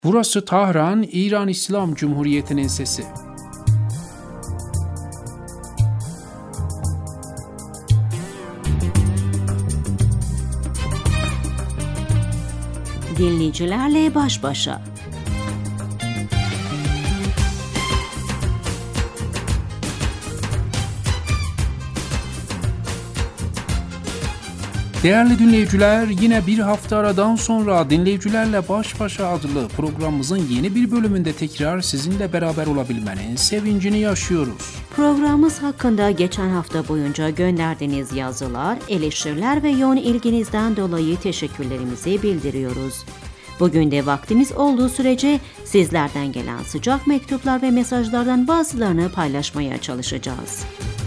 Burası Tahran, İran İslam Cumhuriyeti'nin sesi. Dinleyicilerle baş başa. Değerli dinleyiciler, yine bir hafta aradan sonra Dinleyicilerle Baş Başa adlı programımızın yeni bir bölümünde tekrar sizinle beraber olabilmenin sevincini yaşıyoruz. Programımız hakkında geçen hafta boyunca gönderdiğiniz yazılar, eleştiriler ve yoğun ilginizden dolayı teşekkürlerimizi bildiriyoruz. Bugün de vaktimiz olduğu sürece sizlerden gelen sıcak mektuplar ve mesajlardan bazılarını paylaşmaya çalışacağız.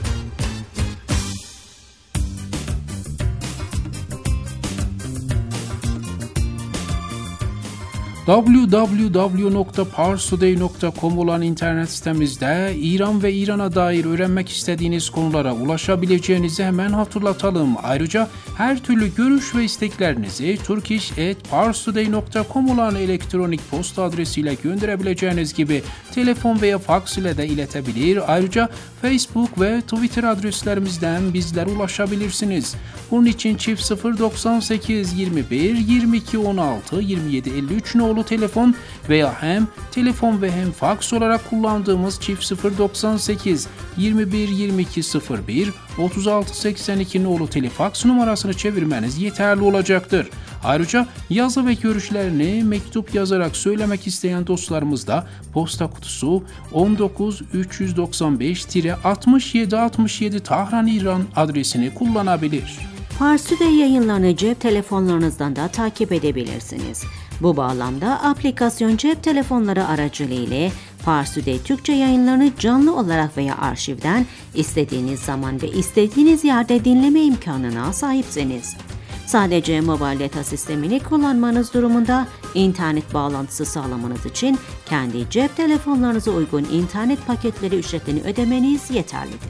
www.parstoday.com olan internet sitemizde İran ve İran'a dair öğrenmek istediğiniz konulara ulaşabileceğinizi hemen hatırlatalım. Ayrıca her türlü görüş ve isteklerinizi turkish@parstoday.com olan elektronik posta adresiyle gönderebileceğiniz gibi telefon veya fax ile de iletebilir. Ayrıca Facebook ve Twitter adreslerimizden bizlere ulaşabilirsiniz. Bunun için çift 098 21 22 16 27 53 nolu telefon veya hem telefon ve hem fax olarak kullandığımız çift 098 21 22 01 36 82 nolu telefaks numarasını çevirmeniz yeterli olacaktır. Ayrıca yazı ve görüşlerini mektup yazarak söylemek isteyen dostlarımız da posta kutusu 19395-6767 Tahran İran adresini kullanabilir. Parstoday yayınlarını cep telefonlarınızdan da takip edebilirsiniz. Bu bağlamda aplikasyon cep telefonları aracılığıyla Parstoday Türkçe yayınlarını canlı olarak veya arşivden istediğiniz zaman ve istediğiniz yerde dinleme imkanına sahipsiniz. Sadece mobil data sistemini kullanmanız durumunda internet bağlantısı sağlamanız için kendi cep telefonlarınıza uygun internet paketleri ücretini ödemeniz yeterlidir.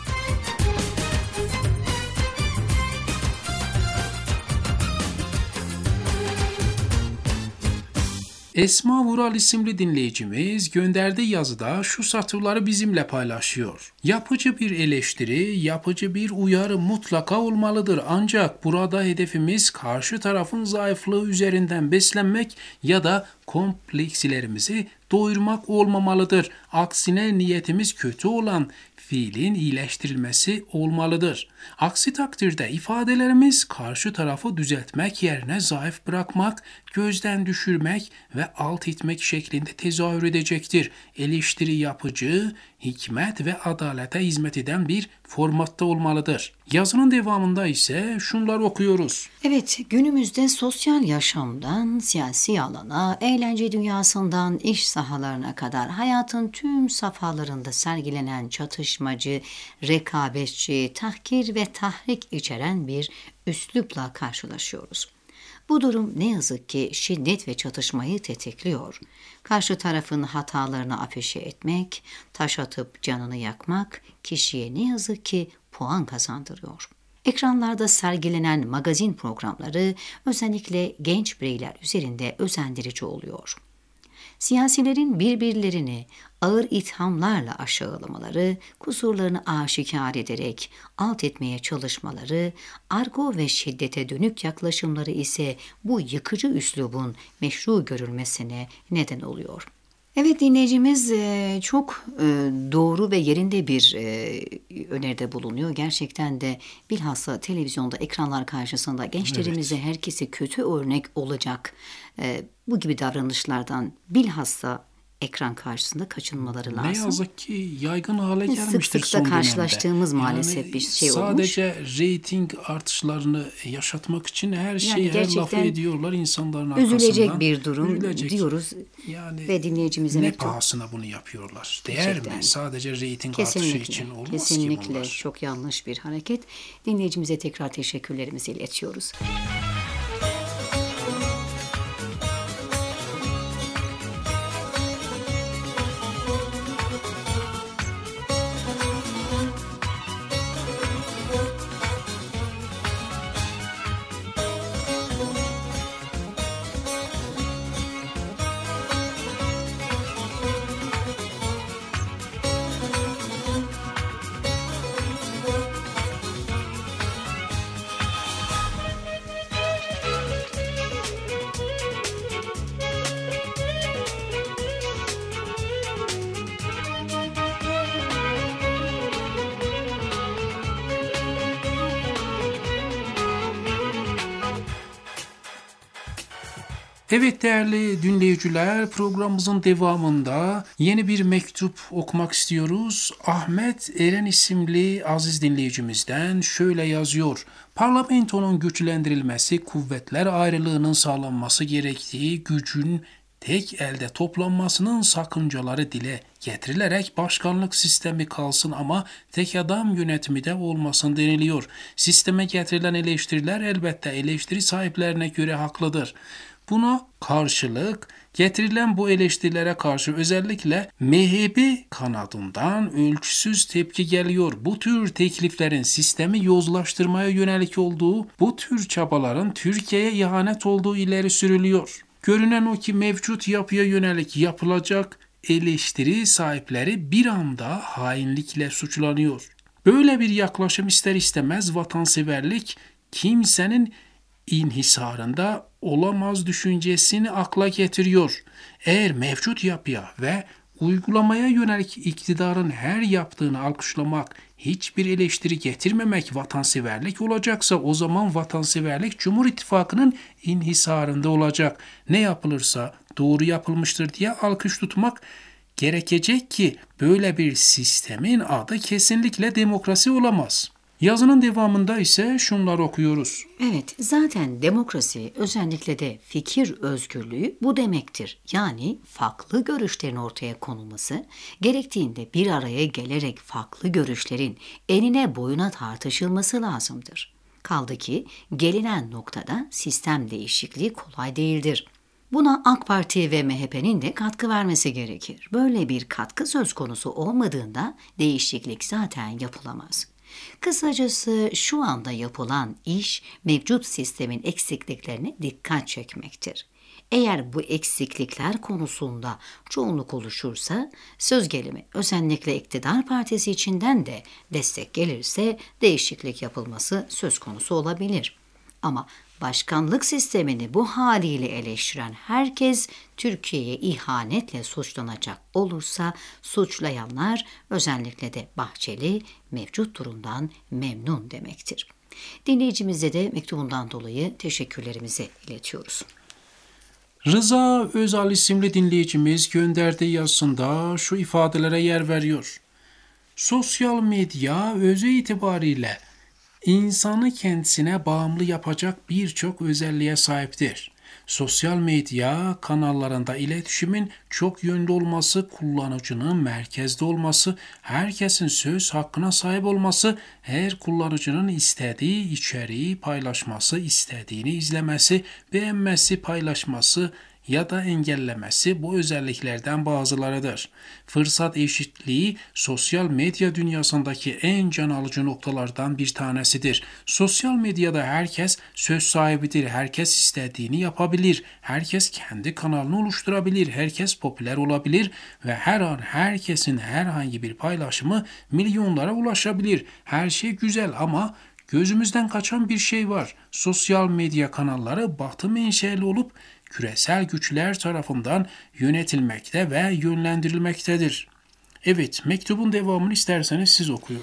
Esma Vural isimli dinleyicimiz gönderdiği yazıda şu satırları bizimle paylaşıyor. Yapıcı bir eleştiri, yapıcı bir uyarı mutlaka olmalıdır. Ancak burada hedefimiz karşı tarafın zayıflığı üzerinden beslenmek ya da komplekslerimizi doyurmak olmamalıdır. Aksine niyetimiz kötü olan fiilin iyileştirilmesi olmalıdır. Aksi takdirde ifadelerimiz karşı tarafı düzeltmek yerine zayıf bırakmak, gözden düşürmek ve alt etmek şeklinde tezahür edecektir. Eleştiri yapıcı, hikmet ve adalete hizmet eden bir formatta olmalıdır. Yazının devamında ise şunları okuyoruz. Evet, günümüzde sosyal yaşamdan siyasi alana, eğlence dünyasından iş sahalarına kadar hayatın tüm safhalarında sergilenen çatışmacı, rekabetçi, tahkir ve tahrik içeren bir üslupla karşılaşıyoruz. Bu durum ne yazık ki şiddet ve çatışmayı tetikliyor. Karşı tarafın hatalarını afişe etmek, taş atıp canını yakmak kişiye ne yazık ki puan kazandırıyor. Ekranlarda sergilenen magazin programları özellikle genç bireyler üzerinde özendirici oluyor. Siyasilerin birbirlerini ağır ithamlarla aşağılamaları, kusurlarını aşikar ederek alt etmeye çalışmaları, argo ve şiddete dönük yaklaşımları ise bu yıkıcı üslubun meşru görülmesine neden oluyor. Evet, dinleyicimiz çok doğru ve yerinde bir öneride bulunuyor. Gerçekten de bilhassa televizyonda, ekranlar karşısında gençlerimize herkesi kötü örnek olacak bu gibi davranışlardan bilhassa ekran karşısında kaçınmaları lazım. Ne yazık ki yaygın hale gelmiştir sık son da dönemde. karşılaştığımız maalesef bir şey olmuş. Sadece reyting artışlarını yaşatmak için her şeyi, her lafı ediyorlar insanların arkasından. Üzülecek bir durum diyoruz ve dinleyicimize ne pahasına bunu yapıyorlar? Değer mi? Sadece reyting artışı için olmaz kesinlikle ki bunlar. Çok yanlış bir hareket. Dinleyicimize tekrar teşekkürlerimizi iletiyoruz. Evet değerli dinleyiciler, programımızın devamında yeni bir mektup okumak istiyoruz. Ahmet Eren isimli aziz dinleyicimizden şöyle yazıyor. Parlamentonun güçlendirilmesi, kuvvetler ayrılığının sağlanması gerektiği gücün tek elde toplanmasının sakıncaları dile getirilerek başkanlık sistemi kalsın ama tek adam yönetimi de olmasın deniliyor. Sisteme getirilen eleştiriler elbette eleştiri sahiplerine göre haklıdır. Buna karşılık getirilen bu eleştirilere karşı özellikle MHP kanadından ölçüsüz tepki geliyor. Bu tür tekliflerin sistemi yozlaştırmaya yönelik olduğu, bu tür çabaların Türkiye'ye ihanet olduğu ileri sürülüyor. Görünen o ki mevcut yapıya yönelik yapılacak eleştiri sahipleri bir anda hainlikle suçlanıyor. Böyle bir yaklaşım ister istemez vatanseverlik kimsenin inhisarında olamaz düşüncesini akla getiriyor. Eğer mevcut yapıya ve uygulamaya yönelik iktidarın her yaptığını alkışlamak, hiçbir eleştiri getirmemek vatanseverlik olacaksa o zaman vatanseverlik Cumhur İttifakı'nın inhisarında olacak. Ne yapılırsa doğru yapılmıştır diye alkış tutmak gerekecek ki böyle bir sistemin adı kesinlikle demokrasi olamaz. Yazının devamında ise şunları okuyoruz. Evet, zaten demokrasi özellikle de fikir özgürlüğü bu demektir. Yani farklı görüşlerin ortaya konulması, gerektiğinde bir araya gelerek farklı görüşlerin enine boyuna tartışılması lazımdır. Kaldı ki gelinen noktada sistem değişikliği kolay değildir. Buna AK Parti ve MHP'nin de katkı vermesi gerekir. Böyle bir katkı söz konusu olmadığında değişiklik zaten yapılamaz. Kısacası şu anda yapılan iş mevcut sistemin eksikliklerine dikkat çekmektir. Eğer bu eksiklikler konusunda çoğunluk oluşursa, söz gelimi özellikle iktidar partisi içinden de destek gelirse değişiklik yapılması söz konusu olabilir. Ama başkanlık sistemini bu haliyle eleştiren herkes Türkiye'ye ihanetle suçlanacak olursa suçlayanlar özellikle de Bahçeli mevcut durumdan memnun demektir. Dinleyicimize de mektubundan dolayı teşekkürlerimizi iletiyoruz. Rıza Özal isimli dinleyicimiz gönderdiği yazısında şu ifadelere yer veriyor. Sosyal medya özü itibariyle İnsanı kendisine bağımlı yapacak birçok özelliğe sahiptir. Sosyal medya kanallarında iletişimin çok yönlü olması, kullanıcının merkezde olması, herkesin söz hakkına sahip olması, her kullanıcının istediği içeriği paylaşması, istediğini izlemesi, beğenmesi, paylaşması ya da engellemesi bu özelliklerden bazılarıdır. Fırsat eşitliği sosyal medya dünyasındaki en can alıcı noktalardan bir tanesidir. Sosyal medyada herkes söz sahibidir, herkes istediğini yapabilir, herkes kendi kanalını oluşturabilir, herkes popüler olabilir ve her an herkesin herhangi bir paylaşımı milyonlara ulaşabilir. Her şey güzel ama gözümüzden kaçan bir şey var. Sosyal medya kanalları batı menşeli olup küresel güçler tarafından yönetilmekte ve yönlendirilmektedir. Evet, mektubun devamını isterseniz siz okuyun.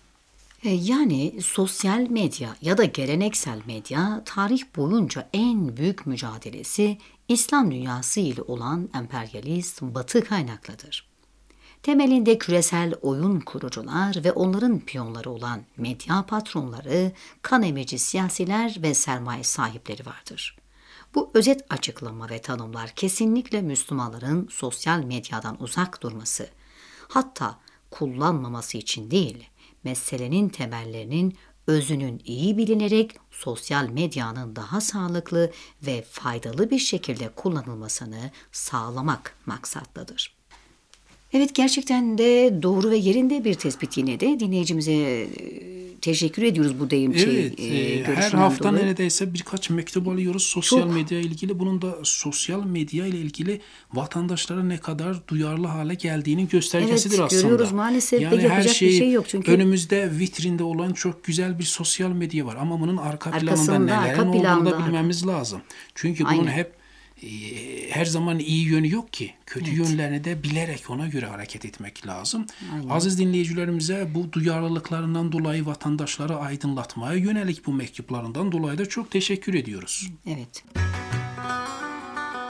Yani sosyal medya ya da geleneksel medya tarih boyunca en büyük mücadelesi İslam dünyası ile olan emperyalist Batı kaynaklıdır. Temelinde küresel oyun kurucular ve onların piyonları olan medya patronları, kan emici siyasiler ve sermaye sahipleri vardır. Bu özet açıklama ve tanımlar kesinlikle Müslümanların sosyal medyadan uzak durması, hatta kullanmaması için değil, meselenin temellerinin özünün iyi bilinerek sosyal medyanın daha sağlıklı ve faydalı bir şekilde kullanılmasını sağlamak maksatlıdır. Evet, gerçekten de doğru ve yerinde bir tespit yine de. Dinleyicimize teşekkür ediyoruz bu Evet, her hafta dolayı. Neredeyse birkaç mektup alıyoruz sosyal medya ile ilgili. Bunun da sosyal medya ile ilgili vatandaşlara ne kadar duyarlı hale geldiğinin göstergesidir aslında. Evet, görüyoruz maalesef yani ve yapacak bir şey yok. Çünkü önümüzde vitrinde olan çok güzel bir sosyal medya var ama bunun arka planında nelerin olduğunu da bilmemiz lazım. Çünkü bunun hep her zaman iyi yönü yok ki. Kötü yönlerini de bilerek ona göre hareket etmek lazım. Aynen. Aziz dinleyicilerimize bu duyarlılıklarından dolayı vatandaşları aydınlatmaya yönelik bu mektuplarından dolayı da çok teşekkür ediyoruz. Evet.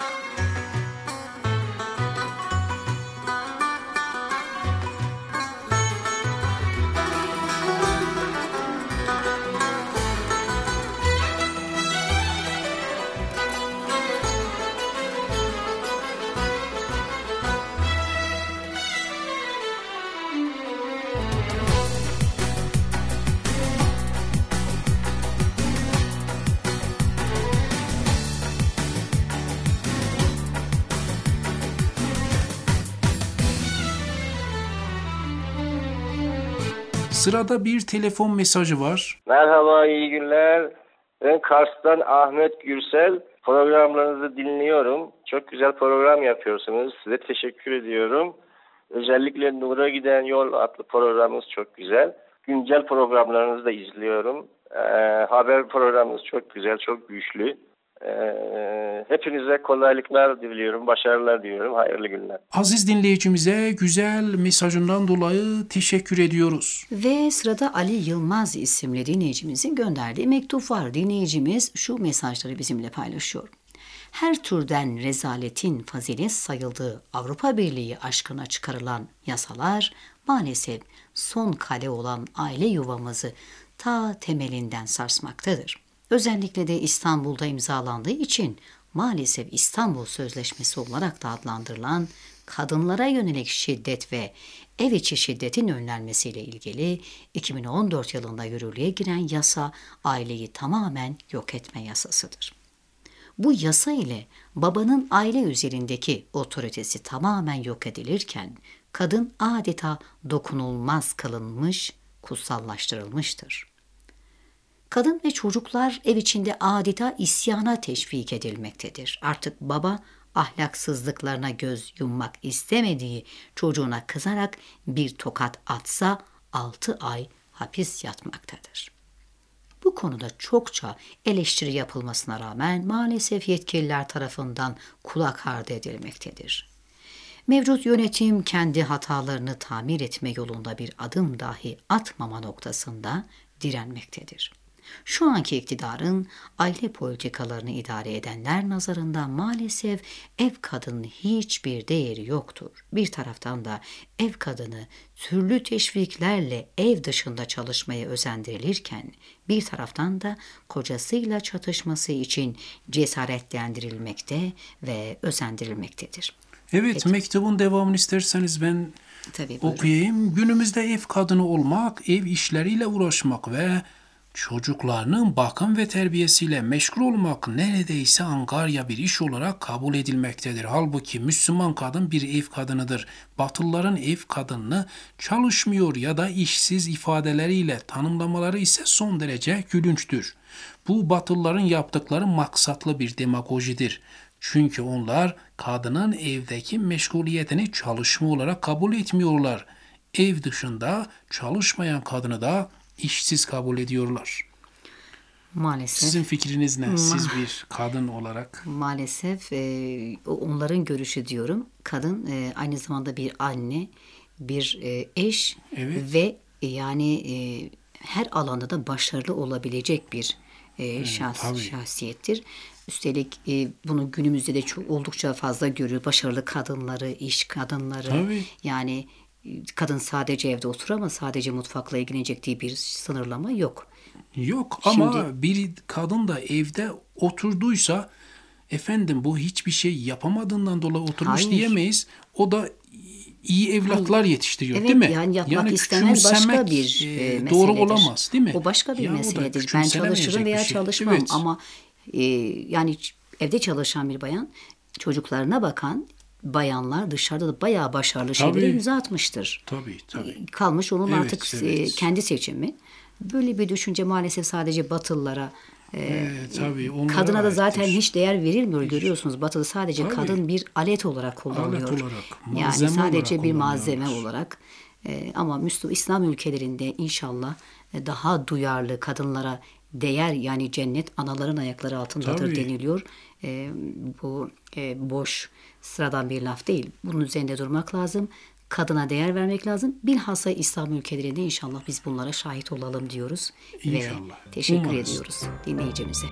Sırada bir telefon mesajı var. Merhaba, iyi günler. Ben Kars'tan Ahmet Gürsel. Programlarınızı dinliyorum. Çok güzel program yapıyorsunuz. Size teşekkür ediyorum. Özellikle Nur'a Giden Yol adlı programınız çok güzel. Güncel programlarınızı da izliyorum. Haber programınız çok güzel, çok güçlü. Hepinize kolaylıklar diliyorum, başarılar diliyorum. Hayırlı günler. Aziz dinleyicimize güzel mesajından dolayı teşekkür ediyoruz. Ve sırada Ali Yılmaz isimli dinleyicimizin gönderdiği mektup var. Dinleyicimiz şu mesajları bizimle paylaşıyor. Her türden rezaletin fazilet sayıldığı Avrupa Birliği aşkına çıkarılan yasalar maalesef son kale olan aile yuvamızı ta temelinden sarsmaktadır. Özellikle de İstanbul'da imzalandığı için maalesef İstanbul Sözleşmesi olarak da adlandırılan kadınlara yönelik şiddet ve ev içi şiddetin önlenmesiyle ilgili 2014 yılında yürürlüğe giren yasa aileyi tamamen yok etme yasasıdır. Bu yasa ile babanın aile üzerindeki otoritesi tamamen yok edilirken kadın adeta dokunulmaz kılınmış, kutsallaştırılmıştır. Kadın ve çocuklar ev içinde adeta isyana teşvik edilmektedir. Artık baba ahlaksızlıklarına göz yummak istemediği çocuğuna kızarak bir tokat atsa 6 ay hapis yatmaktadır. Bu konuda çokça eleştiri yapılmasına rağmen maalesef yetkililer tarafından kulak ardı edilmektedir. Mevcut yönetim kendi hatalarını tamir etme yolunda bir adım dahi atmama noktasında direnmektedir. Şu anki iktidarın aile politikalarını idare edenler nazarında maalesef ev kadının hiçbir değeri yoktur. Bir taraftan da ev kadını türlü teşviklerle ev dışında çalışmaya özendirilirken bir taraftan da kocasıyla çatışması için cesaretlendirilmekte ve özendirilmektedir. Evet, Peki. mektubun devamını isterseniz ben okuyayım. Günümüzde ev kadını olmak, ev işleriyle uğraşmak ve çocuklarının bakım ve terbiyesiyle meşgul olmak neredeyse angarya bir iş olarak kabul edilmektedir. Halbuki Müslüman kadın bir ev kadınıdır. Batılıların ev kadınını çalışmıyor ya da işsiz ifadeleriyle tanımlamaları ise son derece gülünçtür. Bu Batılıların yaptıkları maksatlı bir demagojidir. Çünkü onlar kadının evdeki meşguliyetini çalışma olarak kabul etmiyorlar. Ev dışında çalışmayan kadını da işsiz kabul ediyorlar. Maalesef. Sizin fikriniz ne? Siz bir kadın olarak. Maalesef onların görüşü diyorum. Kadın aynı zamanda bir anne, bir eş ve yani her alanda da başarılı olabilecek bir şahsiyettir. Üstelik bunu günümüzde de oldukça fazla görüyor. Başarılı kadınları, iş kadınları. Tabii. Yani kadın sadece evde oturamaz, sadece mutfakla ilgilenecek diye bir sınırlama yok. Yok ama bir kadın da evde oturduysa efendim bu hiçbir şey yapamadığından dolayı oturmuş diyemeyiz. O da iyi evlatlar yetiştiriyor, evet, değil mi? Yani yapmak istemez başka bir meseledir. Doğru olamaz, değil mi? O başka bir meseledir. Ben çalışırım veya çalışmam ama yani evde çalışan bir bayan, çocuklarına bakan bayanlar dışarıda da bayağı başarılı şeylere imza atmıştır. Tabii. Kalmış onun artık kendi seçimi. Böyle bir düşünce maalesef sadece Batılılara, kadına da zaten hiç değer verilmiyor, görüyorsunuz. Batılı sadece kadın bir alet olarak kullanılıyor. Yani sadece bir malzeme olarak. Ama İslam ülkelerinde inşallah daha duyarlı kadınlara değer, yani cennet anaların ayakları altındadır deniliyor. Bu boş, sıradan bir laf değil. Bunun üzerinde durmak lazım. Kadına değer vermek lazım. Bilhassa İslam ülkelerinde inşallah biz bunlara şahit olalım diyoruz. İnşallah. Ve teşekkür ediyoruz dinleyicimize.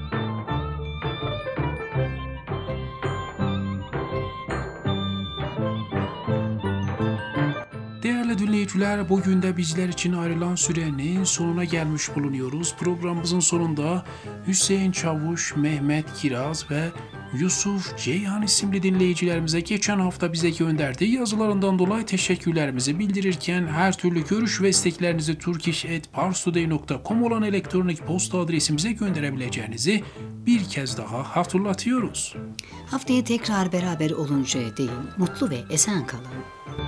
Değerli dinleyiciler, bugün de bizler için ayrılan sürenin sonuna gelmiş bulunuyoruz. Programımızın sonunda Hüseyin Çavuş, Mehmet Kiraz ve Yusuf Ceyhan isimli dinleyicilerimize geçen hafta bize gönderdiği yazılarından dolayı teşekkürlerimizi bildirirken her türlü görüş ve isteklerinizi turkish@parstoday.com olan elektronik posta adresimize gönderebileceğinizi bir kez daha hatırlatıyoruz. Haftaya tekrar beraber oluncaya değin mutlu ve esen kalın.